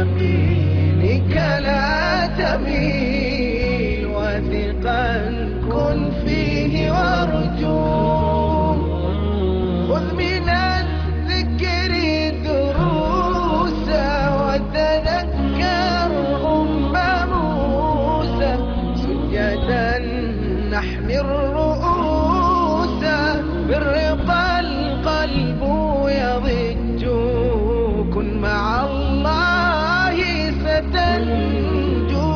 يمينك لا تميل، وثقا كن فيه وارجوه. خذ من الذكر دروسا، وتذكر موسى. سجدا نحمي الرؤوس، بالرضا القلب يضج. كن مع الله ستنجو.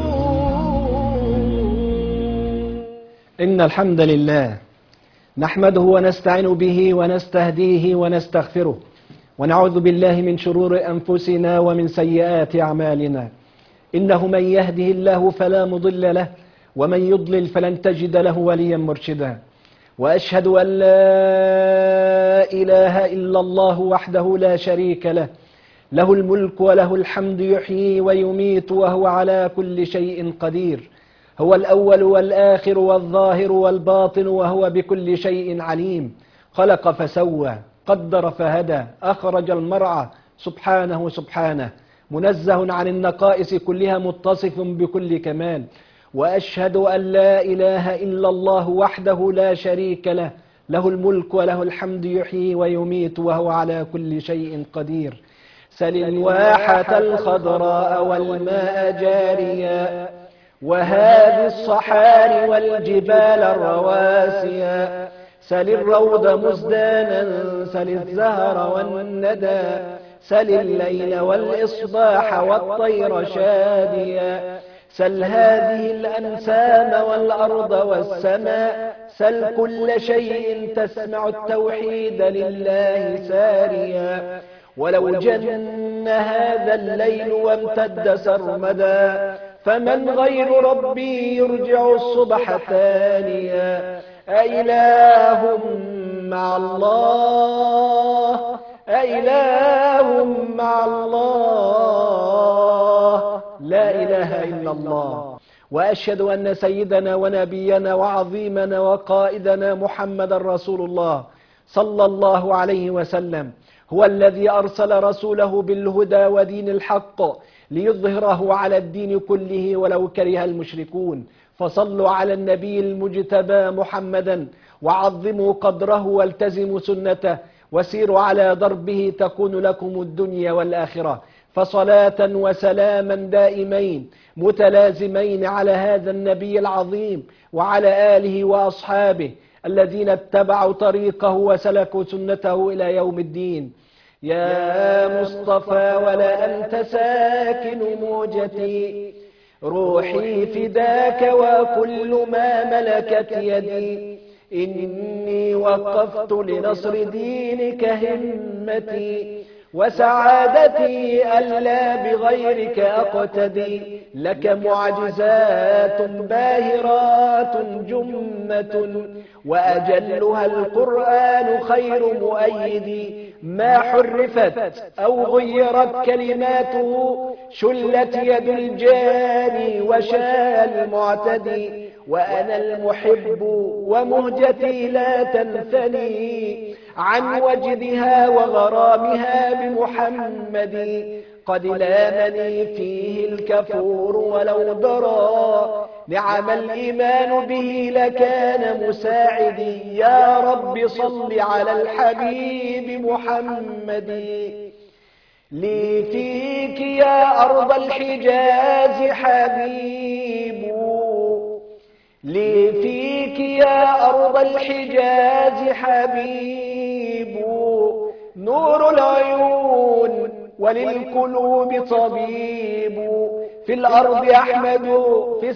إن الحمد لله نحمده ونستعين به ونستهديه ونستغفره، ونعوذ بالله من شرور أنفسنا ومن سيئات أعمالنا. إنه من يهده الله فلا مضل له، ومن يضلل فلن تجد له وليا مرشدا. وأشهد أن لا إله إلا الله وحده لا شريك له، له الملك وله الحمد يحيي ويميت وهو على كل شيء قدير. هو الأول والآخر والظاهر والباطن، وهو بكل شيء عليم. خلق فسوى، قدر فهدى، أخرج المرعى. سبحانه سبحانه، منزه عن النقائص كلها، متصف بكل كمال. وأشهد أن لا إله إلا الله وحده لا شريك له، له الملك وله الحمد يحيي ويميت وهو على كل شيء قدير. سل الواحة الخضراء والماء جاريا، وهذه الصحاري والجبال الرواسيا. سل الروض مزدانا، سل الزهر والندى، سل الليل والإصباح والطير شاديا. سل هذه الأنسام والأرض والسماء، سل كل شيء تسمع التوحيد لله ساريا. ولو جن هذا الليل وامتد سرمدا، فمن غير ربي يرجع الصبح ثانيا. أإله مع الله، أإله مع الله، لا إله إلا الله. وأشهد أن سيدنا ونبينا وعظيمنا وقائدنا محمد رسول الله صلى الله عليه وسلم، هو الذي أرسل رسوله بالهدى ودين الحق ليظهره على الدين كله ولو كره المشركون. فصلوا على النبي المجتبى محمدا، وعظموا قدره والتزموا سنته، وسيروا على دربه تكون لكم الدنيا والآخرة. فصلاة وسلاما دائمين متلازمين على هذا النبي العظيم، وعلى آله وأصحابه الذين اتبعوا طريقه وسلكوا سنته إلى يوم الدين. يا مصطفى ولا أنت ساكن موجتي، روحي فداك وكل ما ملكت يدي. إني وقفت لنصر دينك همتي، وسعادتي ألا بغيرك أقتدي. لك معجزات باهرات جمة، وأجلها القرآن خير مؤيد. ما حرفت أو غيرت كلماته، شلت يد الجاني وشاء المعتدي. وأنا المحب ومهجتي لا تنثني عن وجدها وغرامها بمحمد. قد لامني فيه الكفور ولو درى، نعم الإيمان به لكان مساعدي. يا رب صل على الحبيب محمد. لي فيك يا أرض الحجاز حبيب، لي فيك يا أرض الحجاز حبيب. نور العيون وللقلوب طبيب، في الأرض أحمد في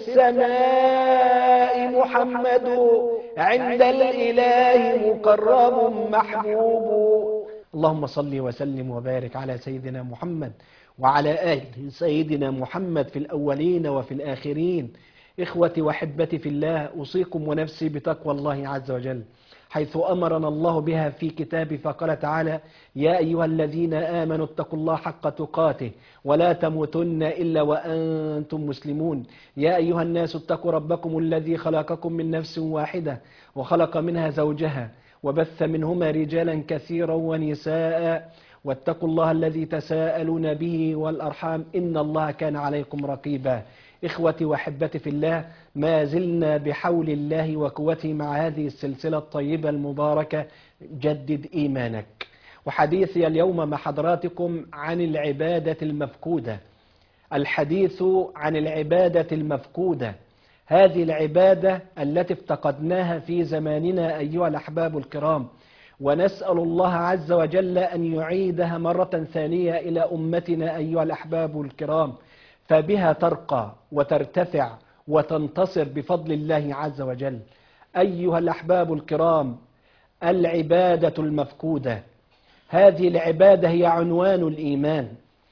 السماء محمد. عند الإله مقرب محبوب. اللهم صل وسلم وبارك على سيدنا محمد وعلى آل سيدنا محمد في الأولين وفي الآخرين. إخوتي وحبتي في الله، أوصيكم ونفسي بتقوى الله عز وجل، حيث أمرنا الله بها في كتابه، فقال تعالى: يا أيها الذين آمنوا اتقوا الله حق تقاته ولا تموتن إلا وأنتم مسلمون. يا أيها الناس اتقوا ربكم الذي خلقكم من نفس واحدة، وخلق منها زوجها، وبث منهما رجالا كثيرا ونساء، واتقوا الله الذي تساءلون به والأرحام إن الله كان عليكم رقيبا. إخوتي وأحبتي في الله، ما زلنا بحول الله وقوته مع هذه السلسلة الطيبة المباركة جدد إيمانك. وحديثي اليوم مع حضراتكم عن العبادة المفقودة. الحديث عن العبادة المفقودة، هذه العبادة التي افتقدناها في زماننا أيها الأحباب الكرام، ونسأل الله عز وجل أن يعيدها مرة ثانية إلى أمتنا أيها الأحباب الكرام، فبها ترقى وترتفع وتنتصر بفضل الله عز وجل. أيها الأحباب الكرام، العبادة المفقودة، هذه العبادة هي عنوان الإيمان،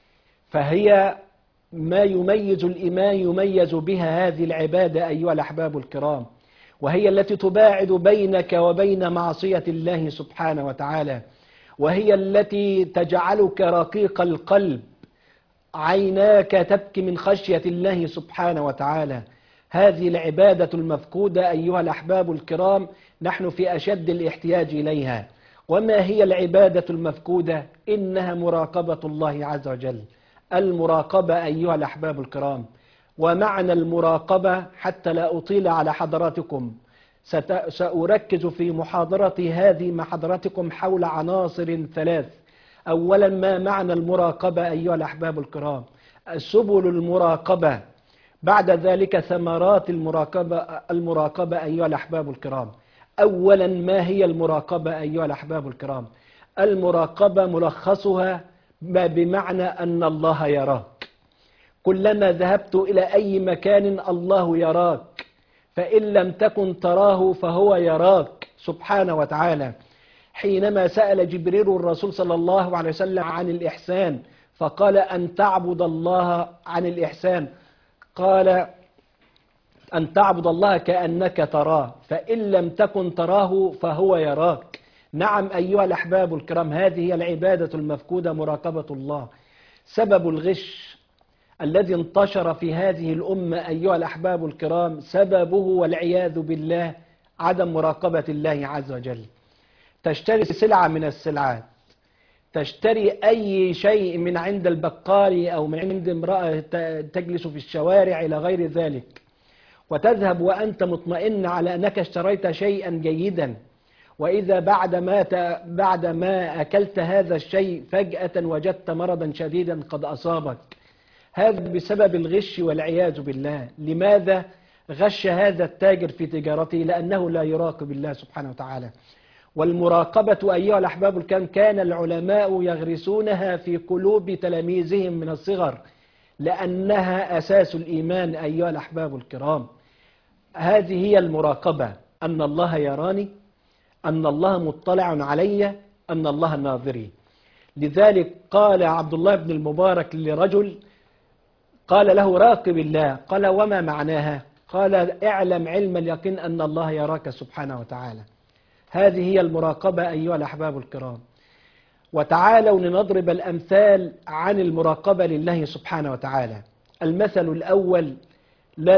فهي ما يميز الإيمان يميز بها هذه العبادة أيها الأحباب الكرام، وهي التي تباعد بينك وبين معصية الله سبحانه وتعالى، وهي التي تجعلك رقيق القلب، عيناك تبكي من خشية الله سبحانه وتعالى. هذه العبادة المفقودة أيها الأحباب الكرام نحن في أشد الاحتياج إليها. وما هي العبادة المفقودة؟ إنها مراقبة الله عز وجل. المراقبة أيها الأحباب الكرام، ومعنى المراقبة حتى لا أطيل على حضراتكم سأركز في محاضرتي هذه مع حضراتكم حول عناصر ثلاث. أولا، ما معنى المراقبة أيها الأحباب الكرام؟ سبل المراقبة. بعد ذلك ثمرات المراقبة أيها الأحباب الكرام. أولا، ما هي المراقبة أيها الأحباب الكرام؟ المراقبة ملخصها بمعنى أن الله يراك. كلما ذهبت إلى أي مكان الله يراك، فإن لم تكن تراه فهو يراك سبحانه وتعالى. حينما سأل جبريل الرسول صلى الله عليه وسلم عن الإحسان فقال أن تعبد الله، عن الإحسان قال أن تعبد الله كأنك تراه، فإن لم تكن تراه فهو يراك. نعم أيها الأحباب الكرام، هذه هي العبادة المفقودة، مراقبة الله. سبب الغش الذي انتشر في هذه الأمة أيها الأحباب الكرام سببه والعياذ بالله عدم مراقبة الله عز وجل. تشتري سلعة من السلعات، تشتري أي شيء من عند البقال أو من عند امرأة تجلس في الشوارع إلى غير ذلك، وتذهب وأنت مطمئن على أنك اشتريت شيئا جيدا، وإذا بعد ما أكلت هذا الشيء فجأة وجدت مرضا شديدا قد أصابك. هذا بسبب الغش والعياذ بالله. لماذا غش هذا التاجر في تجارته؟ لأنه لا يراقب الله سبحانه وتعالى. والمراقبة أيها الأحباب الكرام كان العلماء يغرسونها في قلوب تلاميذهم من الصغر، لأنها أساس الإيمان أيها الأحباب الكرام. هذه هي المراقبة، أن الله يراني، أن الله مطلع علي، أن الله ناظري. لذلك قال عبد الله بن المبارك لرجل قال له راقب الله، قال وما معناها؟ قال اعلم علم اليقين أن الله يراك سبحانه وتعالى. هذه هي المراقبة أيها الأحباب الكرام. وتعالوا لنضرب الأمثال عن المراقبة لله سبحانه وتعالى. المثل الأول، لا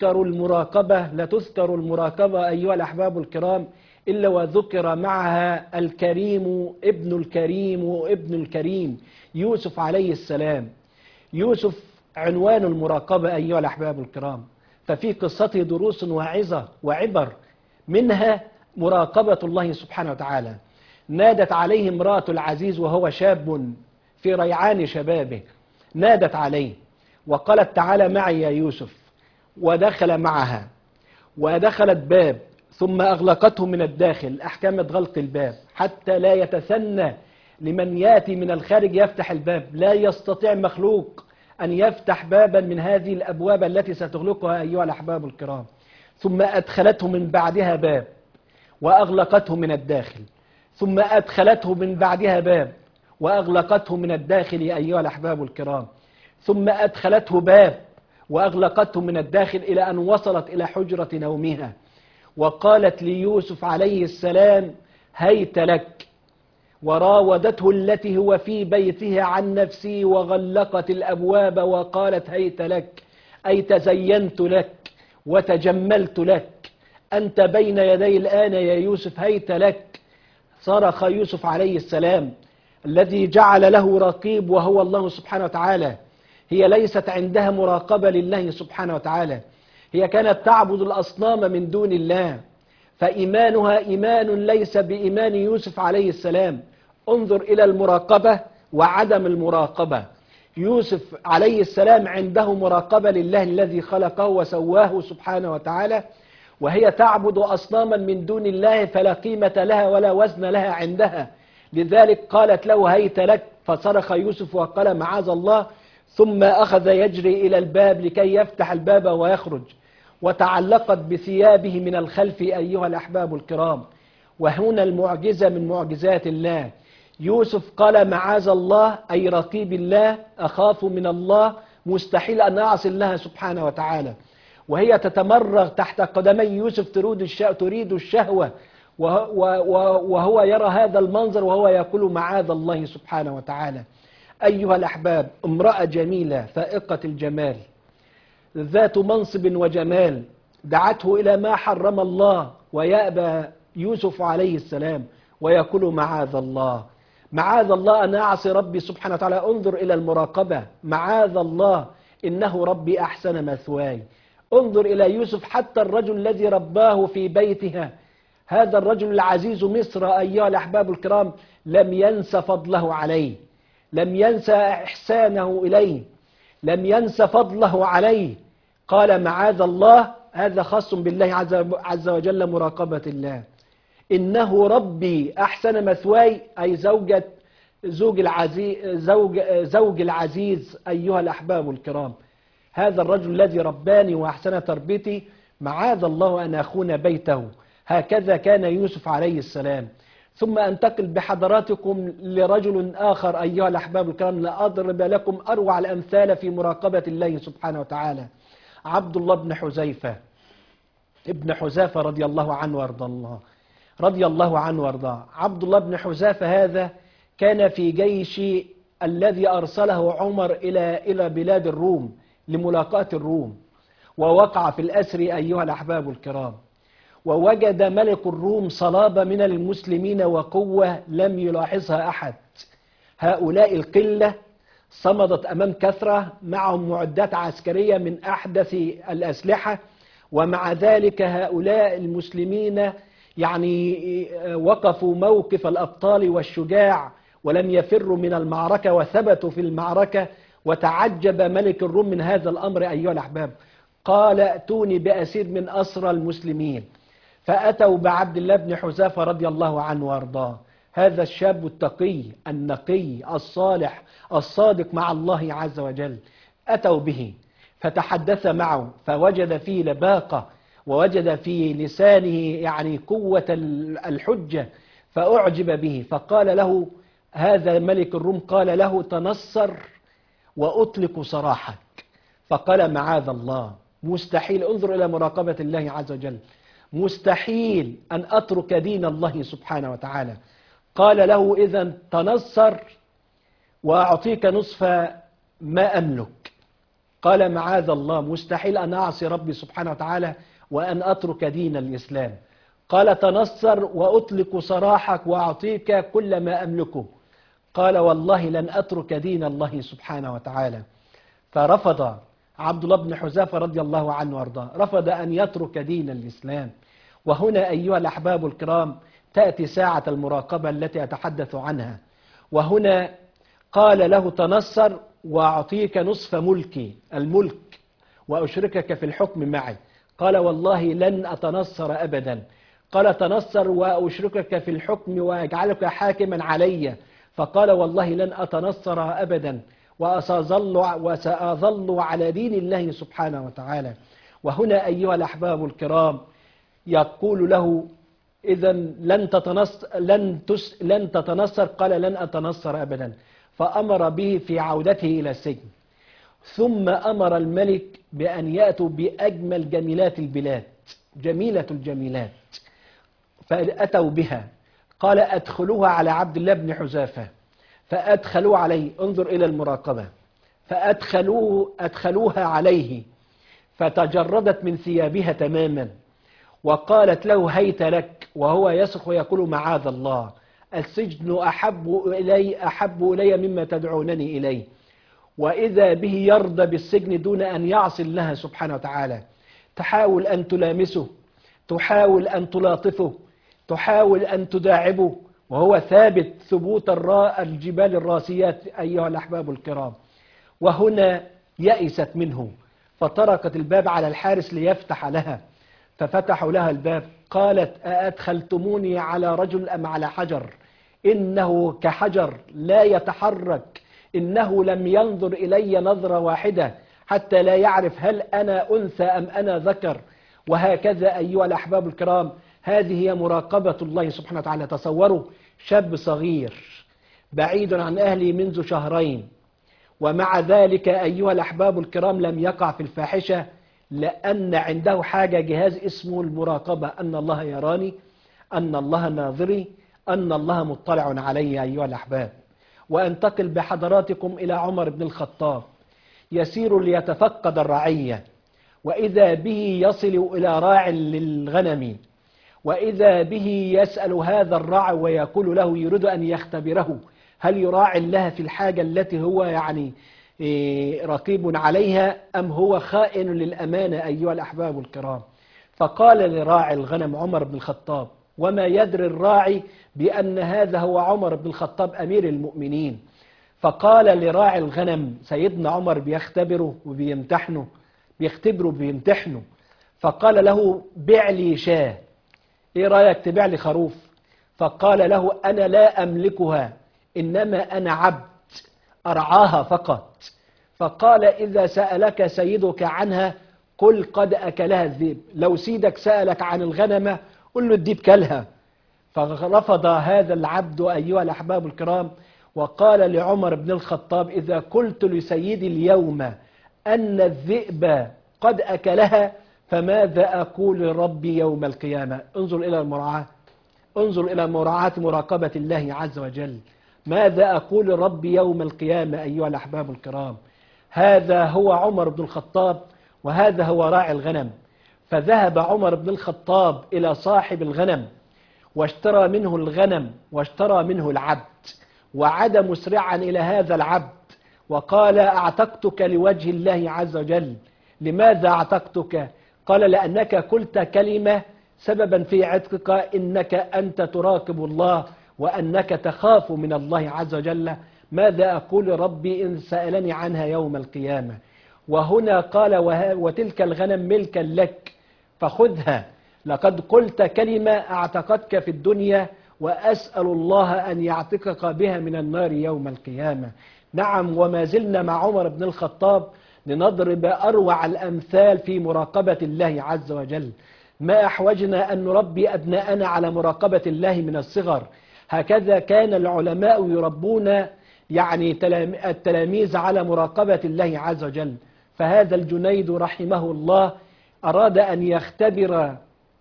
تذكر المراقبة أيها الأحباب الكرام إلا وذكر معها الكريم ابن الكريم وابن الكريم، يوسف عليه السلام. يوسف عنوان المراقبة أيها الأحباب الكرام، ففي قصته دروس وعظة وعبر، منها مراقبة الله سبحانه وتعالى. نادت عليه امرأة العزيز وهو شاب في ريعان شبابه، نادت عليه وقالت تعالى معي يا يوسف، ودخل معها ودخلت باب ثم أغلقته من الداخل، أحكمت غلق الباب حتى لا يتثنى لمن يأتي من الخارج يفتح الباب. لا يستطيع مخلوق أن يفتح بابا من هذه الأبواب التي ستغلقها أيها الأحباب الكرام. ثم أدخلته من بعدها باب وأغلقته من الداخل، ثم أدخلته من بعدها باب وأغلقته من الداخل أيها الأحباب الكرام، ثم أدخلته باب وأغلقته من الداخل إلى أن وصلت إلى حجرة نومها، وقالت ليوسف عليه السلام هيت لك، وراودته التي هو في بيتها عن نفسه وغلقت الأبواب وقالت هيت لك، أي تزينت لك وتجملت لك، أنت بين يدي الآن يا يوسف، هيت لك. صرخ يوسف عليه السلام الذي جعل له رقيب وهو الله سبحانه وتعالى. هي ليست عندها مراقبة لله سبحانه وتعالى، هي كانت تعبد الأصنام من دون الله، فإيمانها إيمان ليس بإيمان يوسف عليه السلام. انظر إلى المراقبة وعدم المراقبة. يوسف عليه السلام عنده مراقبة لله الذي خلقه وسواه سبحانه وتعالى، وهي تعبد أصناما من دون الله فلا قيمة لها ولا وزن لها عندها. لذلك قالت له هيت لك، فصرخ يوسف وقال معاذ الله، ثم أخذ يجري إلى الباب لكي يفتح الباب ويخرج، وتعلقت بثيابه من الخلف أيها الأحباب الكرام. وهنا المعجزة من معجزات الله. يوسف قال معاذ الله أي رقيب الله، أخاف من الله، مستحيل أن أعصي الله سبحانه وتعالى. وهي تتمرغ تحت قدمي يوسف تريد الشهوة، وهو يرى هذا المنظر وهو يقول معاذ الله سبحانه وتعالى. أيها الأحباب، امرأة جميلة فائقة الجمال ذات منصب وجمال دعته إلى ما حرم الله، ويأبى يوسف عليه السلام ويقول معاذ الله، معاذ الله أن أعصي ربي سبحانه وتعالى. انظر إلى المراقبة، معاذ الله إنه ربي أحسن مثواي. انظر إلى يوسف، حتى الرجل الذي رباه في بيتها، هذا الرجل العزيز مصر أيها الأحباب الكرام، لم ينس فضله عليه، لم ينسى إحسانه إليه، لم ينس فضله عليه. قال معاذ الله، هذا خاص بالله عز وجل، مراقبة الله. إنه ربي أحسن مثواي، أي زوج العزيز أيها الأحباب الكرام. هذا الرجل الذي رباني وأحسن تربيتي، معاذ الله أن أخون بيته. هكذا كان يوسف عليه السلام. ثم أنتقل بحضراتكم لرجل آخر أيها الأحباب الكرام، لأضرب لكم أروع الأمثال في مراقبة الله سبحانه وتعالى. عبد الله بن حذيفة ابن حذافة رضي الله عنه وارضاه. عبد الله بن حذافة هذا كان في جيش الذي أرسله عمر إلى بلاد الروم لملاقاة الروم، ووقع في الأسر أيها الأحباب الكرام. ووجد ملك الروم صلابة من المسلمين وقوة لم يلاحظها أحد. هؤلاء القلة صمدت أمام كثرة، معهم معدات عسكرية من أحدث الأسلحة، ومع ذلك هؤلاء المسلمين يعني وقفوا موقف الأبطال والشجاع، ولم يفروا من المعركة وثبتوا في المعركة. وتعجب ملك الروم من هذا الأمر أيها الأحباب، قال ائتوني بأسير من أسرى المسلمين. فأتوا بعبد الله بن حذافة رضي الله عنه وارضاه، هذا الشاب التقي النقي الصالح الصادق مع الله عز وجل. أتوا به فتحدث معه، فوجد فيه لباقة، ووجد في لسانه يعني قوة الحجة، فأعجب به. فقال له هذا ملك الروم، قال له تنصر وأطلق سراحك. فقال معاذ الله، مستحيل. انظر إلى مراقبة الله عز وجل، مستحيل أن أترك دين الله سبحانه وتعالى. قال له إذن تنصر وأعطيك نصف ما أملك. قال معاذ الله، مستحيل أن أعصي ربي سبحانه وتعالى وأن أترك دين الإسلام. قال تنصر وأطلق سراحك وأعطيك كل ما أملكه. قال والله لن أترك دين الله سبحانه وتعالى. فرفض عبد الله بن حذافة رضي الله عنه وارضاه، رفض أن يترك دين الإسلام. وهنا أيها الأحباب الكرام تأتي ساعة المراقبة التي أتحدث عنها. وهنا قال له تنصر وأعطيك نصف ملكي، الملك، وأشركك في الحكم معي. قال والله لن أتنصر أبدا. قال تنصر وأشركك في الحكم وأجعلك حاكما علي. فقال والله لن أتنصر أبدا، وسأظل على دين الله سبحانه وتعالى. وهنا أيها الأحباب الكرام يقول له إذا لن تتنصر. قال لن أتنصر أبدا. فأمر به في عودته إلى السجن. ثم أمر الملك بأن يأتوا بأجمل جميلات البلاد، جميلة الجميلات، فأتوا بها. قال أدخلوها على عبد الله بن حذافة، فأدخلوا عليه. انظر إلى المراقبة. أدخلوها عليه، فتجردت من ثيابها تماما، وقالت له هيت لك، وهو يصرخ ويقول معاذ الله، السجن أحب إلي مما تدعونني إليه. وإذا به يرضى بالسجن دون أن يعصي الله سبحانه وتعالى. تحاول أن تلامسه، تحاول أن تلاطفه، تحاول أن تداعبه، وهو ثابت ثبوت الجبال الراسيات أيها الأحباب الكرام. وهنا يئست منه، فطرقت الباب على الحارس ليفتح لها، ففتحوا لها الباب. قالت: أأدخلتموني على رجل أم على حجر؟ إنه كحجر لا يتحرك، إنه لم ينظر إلي نظرة واحدة حتى لا يعرف هل أنا أنثى أم أنا ذكر. وهكذا أيها الأحباب الكرام، هذه هي مراقبة الله سبحانه وتعالى. تصوروا شاب صغير بعيد عن أهله منذ شهرين، ومع ذلك أيها الأحباب الكرام لم يقع في الفاحشة، لأن عنده حاجة، جهاز اسمه المراقبة، أن الله يراني، أن الله ناظري، أن الله مطلع علي أيها الأحباب. وأنتقل بحضراتكم إلى عمر بن الخطاب، يسير ليتفقد الرعية، وإذا به يصل إلى راع للغنم، وإذا به يسأل هذا الراعي ويقول له، يريد أن يختبره هل يراعي الله في الحاجة التي هو رقيب عليها أم هو خائن للأمانة أيها الأحباب الكرام. فقال لراعي الغنم عمر بن الخطاب، وما يدري الراعي بأن هذا هو عمر بن الخطاب أمير المؤمنين. فقال لراعي الغنم، سيدنا عمر بيختبره وبيمتحنه، فقال له: بيع لي شاة، ايه رأيك تبيع لي خروف؟ فقال له: أنا لا أملكها، إنما أنا عبد أرعاها فقط. فقال: إذا سألك سيدك عنها قل قد أكلها الذئب. لو سيدك سألك عن الغنمة قل له الذئب كلها. فرفض هذا العبد أيها الأحباب الكرام، وقال لعمر بن الخطاب: إذا قلت لسيدي اليوم أن الذئب قد أكلها فماذا أقول لربي يوم القيامة؟ انظر إلى المراعاة، انظر إلى مراقبة الله عز وجل. ماذا أقول لربي يوم القيامة أيها الأحباب الكرام؟ هذا هو عمر بن الخطاب، وهذا هو راعي الغنم. فذهب عمر بن الخطاب إلى صاحب الغنم واشترى منه الغنم واشترى منه العبد، وعاد مسرعا إلى هذا العبد وقال: أعتقتك لوجه الله عز وجل. لماذا أعتقتك؟ قال: لأنك قلت كلمة سببا في عتقك، إنك أنت تراقب الله وأنك تخاف من الله عز وجل. ماذا أقول ربي إن سألني عنها يوم القيامة؟ وهنا قال: وتلك الغنم ملكا لك فخذها، لقد قلت كلمة أعتقدك في الدنيا، وأسأل الله أن يعتقك بها من النار يوم القيامة. نعم، وما زلنا مع عمر بن الخطاب لنضرب أروع الأمثال في مراقبة الله عز وجل. ما أحوجنا أن نربي أبناءنا على مراقبة الله من الصغر. هكذا كان العلماء يربون التلاميذ على مراقبة الله عز وجل. فهذا الجنيد رحمه الله أراد أن يختبر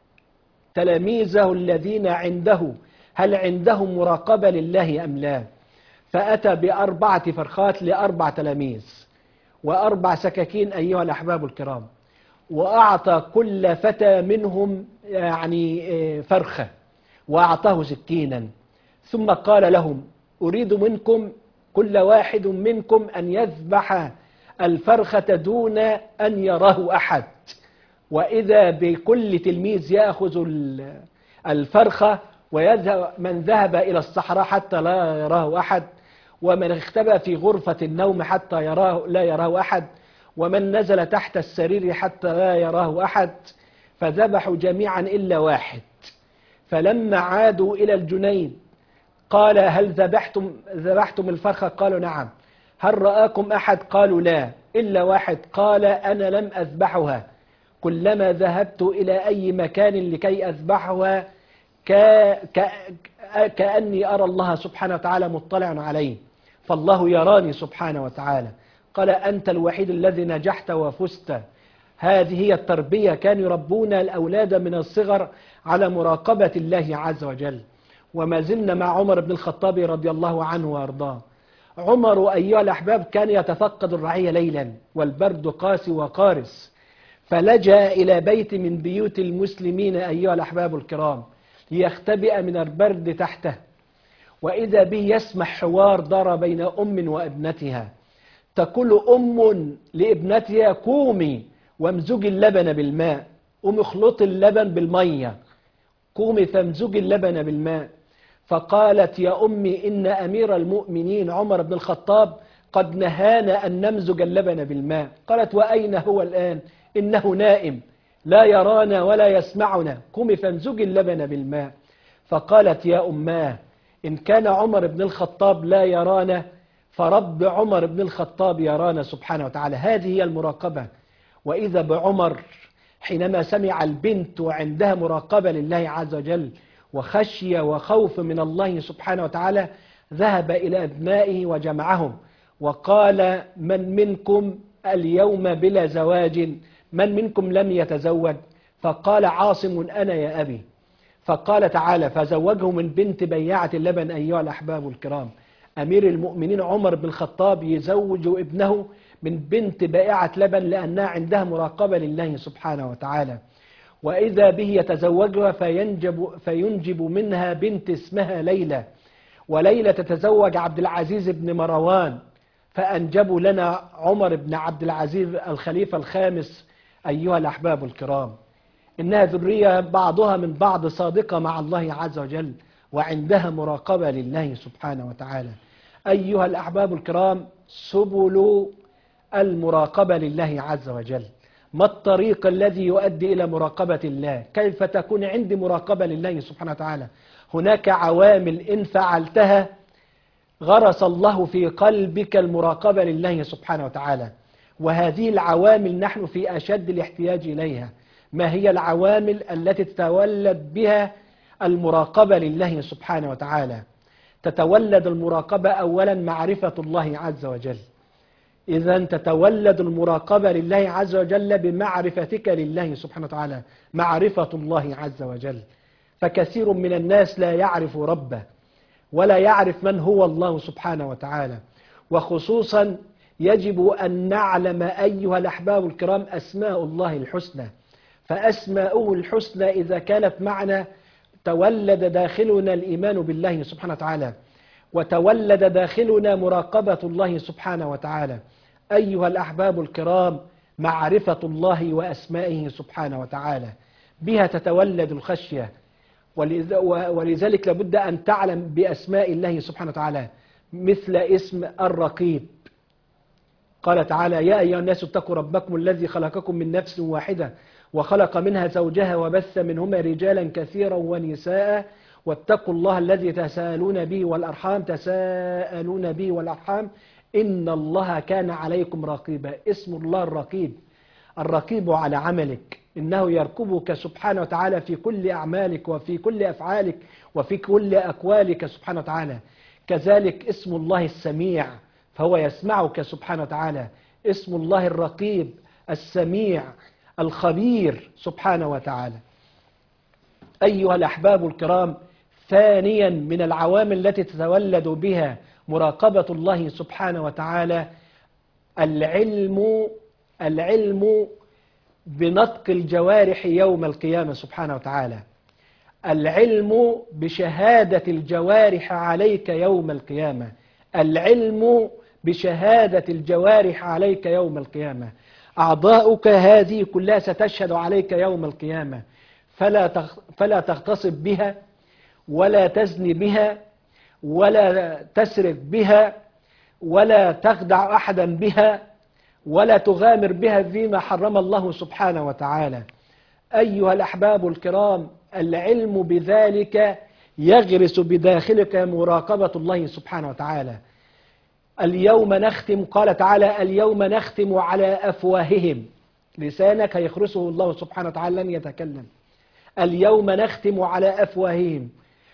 تلاميذه الذين عنده هل عندهم مراقبة لله أم لا. فأتى ب4 فرخات ل4 تلاميذ و4 سكاكين أيها الأحباب الكرام، وأعطى كل فتى منهم فرخة، وأعطاه سكينا، ثم قال لهم: أريد منكم كل واحد منكم أن يذبح الفرخة دون أن يراه أحد. وإذا بكل تلميذ يأخذ الفرخة ويذهب، من ذهب إلى الصحراء حتى لا يراه أحد، ومن اختبأ في غرفة النوم حتى لا يراه أحد، ومن نزل تحت السرير حتى لا يراه أحد، فذبحوا جميعا إلا واحد. فلما عادوا إلى الجنيد قال: هل ذبحتم الفرخة؟ قالوا: نعم. هل رآكم أحد؟ قالوا: لا، إلا واحد قال: أنا لم أذبحها، كلما ذهبت إلى أي مكان لكي أذبحها كأني أرى الله سبحانه وتعالى مطلع عليه، فالله يراني سبحانه وتعالى. قال: أنت الوحيد الذي نجحت وفزت. هذه هي التربية، كانوا يربون الأولاد من الصغر على مراقبة الله عز وجل. وما زلنا مع عمر بن الخطاب رضي الله عنه وأرضاه. عمر أيها الأحباب كان يتفقد الرعية ليلا والبرد قاسي وقارس، فلجأ إلى بيت من بيوت المسلمين أيها الأحباب الكرام ليختبئ من البرد تحته. وإذا به يسمع حوار دار بين أم وابنتها، تقول أم لابنتها قومي وامزجي اللبن بالماء، قومي اخلطي اللبن بالمية، قومي فامزجي اللبن بالماء. فقالت يا أمي إن أمير المؤمنين عمر بن الخطاب قد نهانا أن نمزج اللبن بالماء. قالت وأين هو الآن؟ إنه نائم لا يرانا ولا يسمعنا، قومي فامزجي اللبن بالماء. فقالت يا أماه إن كان عمر بن الخطاب لا يرانا فرب عمر بن الخطاب يرانا سبحانه وتعالى. هذه هي المراقبة. وإذا بعمر حينما سمع البنت وعندها مراقبة لله عز وجل وخشية وخوف من الله سبحانه وتعالى، ذهب إلى أبنائه وجمعهم وقال من منكم اليوم بلا زواج؟ من منكم لم يتزوج؟ فقال عاصم أنا يا أبي. فقال تعالى فزوجه من بنت بياعة اللبن. أيها الأحباب الكرام، أمير المؤمنين عمر بن الخطاب يزوج ابنه من بنت بائعة لبن لأنها عندها مراقبة لله سبحانه وتعالى. وإذا به يتزوجها فينجب منها بنت اسمها ليلى، وليلى تتزوج عبد العزيز بن مروان، فأنجبوا لنا عمر بن عبد العزيز الخليفة الخامس. أيها الأحباب الكرام، إنها ذرية بعضها من بعض صادقة مع الله عز وجل وعندها مراقبة لله سبحانه وتعالى. أيها الأحباب الكرام، سبل المراقبة لله عز وجل. ما الطريق الذي يؤدي إلى مراقبة الله؟ كيف تكون عندي مراقبة لله سبحانه وتعالى؟ هناك عوامل إن فعلتها غرس الله في قلبك المراقبة لله سبحانه وتعالى، وهذه العوامل نحن في أشد الاحتياج إليها. ما هي العوامل التي تتولد بها المراقبة لله سبحانه وتعالى؟ تتولد المراقبة أولا معرفة الله عز وجل. إذا تتولد المراقبة لله عز وجل بمعرفتك لله سبحانه وتعالى، معرفة الله عز وجل. فكثير من الناس لا يعرف ربه ولا يعرف من هو الله سبحانه وتعالى. وخصوصا يجب أن نعلم أيها الأحباب الكرام أسماء الله الحسنى، فأسماؤه الحسنى إذا كانت معنا تولد داخلنا الإيمان بالله سبحانه وتعالى، وتولد داخلنا مراقبة الله سبحانه وتعالى. أيها الأحباب الكرام، معرفة الله وأسمائه سبحانه وتعالى بها تتولد الخشية، ولذلك لابد أن تعلم بأسماء الله سبحانه وتعالى، مثل اسم الرقيب. قال تعالى يا أيها الناس اتقوا ربكم الذي خلقكم من نفس واحدة وخلق منها زوجها وبث منهما رجالا كثيرا ونساء واتقوا الله الذي تساءلون به والأرحام إن الله كان عليكم رقيبا. اسم الله الرقيب، الرقيب على عملك، إنه يرقبك سبحانه وتعالى في كل أعمالك وفي كل أفعالك وفي كل أقوالك سبحانه وتعالى. كذلك اسم الله السميع، فهو يسمعك سبحانه وتعالى. اسم الله الرقيب السميع الخبير سبحانه وتعالى. أيها الأحباب الكرام، ثانيا من العوامل التي تتولد بها مراقبة الله سبحانه وتعالى العلم بنطق الجوارح يوم القيامة سبحانه وتعالى، العلم بشهادة الجوارح عليك يوم القيامة، العلم بشهادة الجوارح عليك يوم القيامة. أعضاؤك هذه كلها ستشهد عليك يوم القيامة، فلا تغتصب بها ولا تزني بها ولا تسرق بها ولا تخدع أحدا بها ولا تغامر بها فيما حرم الله سبحانه وتعالى. أيها الأحباب الكرام، العلم بذلك يغرس بداخلك مراقبة الله سبحانه وتعالى. اليوم نختم، قال تعالى اليوم نختم على أفواههم، لسانك يخرسه الله سبحانه وتعالى لن يتكلم. اليوم نختم على أفواههم،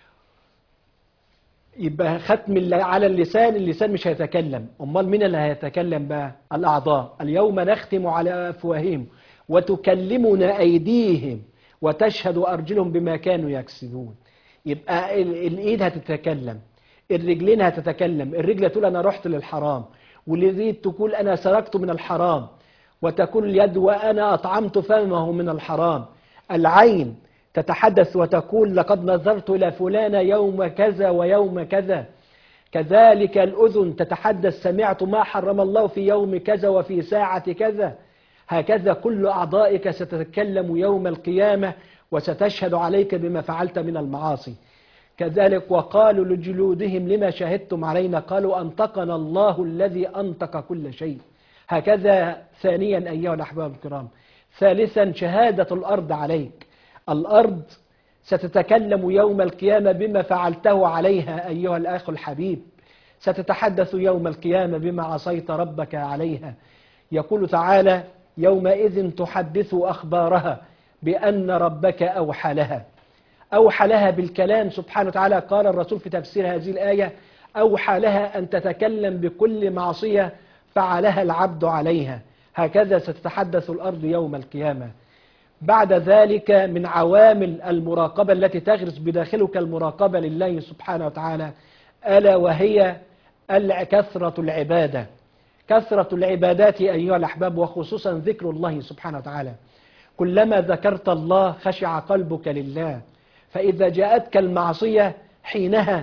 يبقى ختم على اللسان مش هيتكلم. أمال مين اللي هيتكلم بقى؟ الأعضاء. اليوم نختم على أفواههم وتكلمنا أيديهم وتشهد أرجلهم بما كانوا يكسبون. يبقى الإيد هتتكلم، الرجلين هتتكلم، الرجل تقول أنا رحت للحرام، واليد تقول أنا سرقت من الحرام، وتقول اليد وأنا أطعمت فمه من الحرام. العين تتحدث وتقول لقد نظرت إلى فلان يوم كذا ويوم كذا. كذلك الأذن تتحدث سمعت ما حرم الله في يوم كذا وفي ساعة كذا. هكذا كل أعضائك ستتكلم يوم القيامة وستشهد عليك بما فعلت من المعاصي. كذلك وقالوا لجلودهم لما شهدتم علينا قالوا أنطقنا الله الذي أنطق كل شيء. هكذا ثانيا أيها الأحباب الكرام. ثالثا شهادة الأرض عليك. الأرض ستتكلم يوم القيامة بما فعلته عليها أيها الأخ الحبيب. ستتحدث يوم القيامة بما عصيت ربك عليها. يقول تعالى يومئذ تحدث أخبارها بأن ربك أوحى لها. أوحى لها بالكلام سبحانه وتعالى. قال الرسول في تفسير هذه الآية أوحى لها أن تتكلم بكل معصية فعلها العبد عليها. هكذا ستتحدث الأرض يوم القيامة. بعد ذلك من عوامل المراقبة التي تغرس بداخلك المراقبة لله سبحانه وتعالى ألا وهي كثرة العبادة. كثرة العبادات أيها الأحباب وخصوصا ذكر الله سبحانه وتعالى. كلما ذكرت الله خشع قلبك لله. فإذا جاءتك المعصية حينها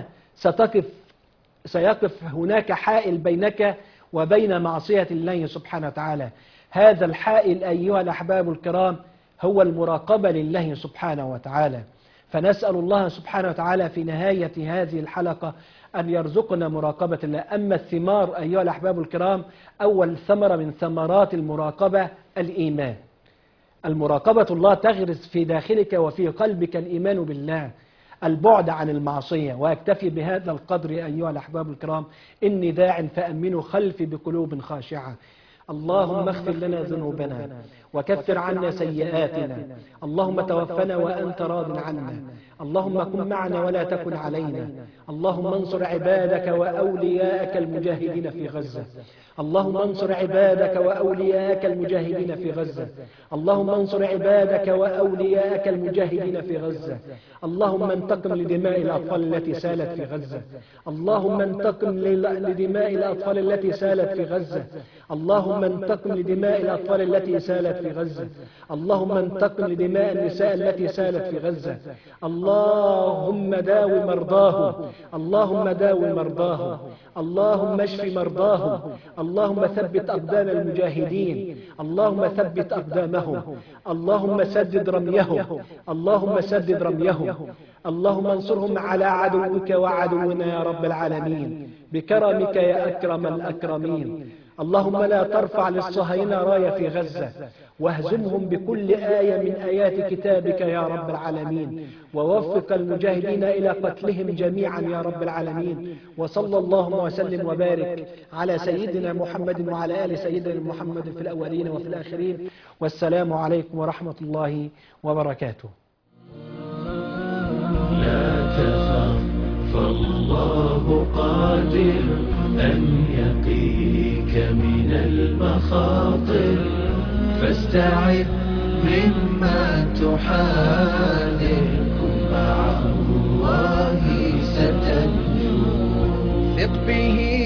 سيقف هناك حائل بينك وبين معصية الله سبحانه وتعالى. هذا الحائل أيها الأحباب الكرام هو المراقبة لله سبحانه وتعالى. فنسأل الله سبحانه وتعالى في نهاية هذه الحلقة أن يرزقنا مراقبة الله. أما الثمار أيها الأحباب الكرام أول ثمرة من ثمرات المراقبة الإيمان. المراقبة الله تغرس في داخلك وفي قلبك الإيمان بالله، البعد عن المعصية. وأكتفي بهذا القدر أيها الأحباب الكرام. إني داع فأمنوا خلفي بقلوب خاشعة. اللهم اغفر لنا ذنوبنا وكفر عنا سيئاتنا. اللهم توفنا وأنت راض عنا. اللهم كن معنا ولا تكن علينا. اللهم انصر عبادك وأولياءك المجاهدين في غزة. اللهم انصر عبادك وأولياءك المجاهدين في غزة. اللهم انصر عبادك وأولياءك المجاهدين في غزة. اللهم انتقم لدماء الأطفال التي سالت في غزة. اللهم انتقم لدماء الأطفال التي سالت في غزة. اللهم انتقم لدماء الأطفال التي سالت في غزة. اللهم انتقم لدماء النساء التي سالت في غزة. اللهم داوي مرضاهم. اللهم داوي مرضاهم. اللهم اشف مرضاهم. اللهم ثبت أقدام المجاهدين. اللهم ثبت أقدامهم. اللهم سدد رميهم. اللهم سدد رميهم. اللهم انصرهم على عدوك وعدونا يا رب العالمين بكرمك يا أكرم الأكرمين. اللهم لا ترفع للصهاينة راية في غزة واهزمهم بكل آية من آيات كتابك يا رب العالمين. ووفق المجاهدين إلى قتلهم جميعا يا رب العالمين. وصلى اللهم وسلم وبارك على سيدنا محمد وعلى آل سيدنا محمد في الأولين وفي الآخرين. والسلام عليكم ورحمة الله وبركاته. لا تخف فالله قادر أن يقيك من المخاطر. فاستعذ مما تحاذر كن مع الله ستنجو. ثق به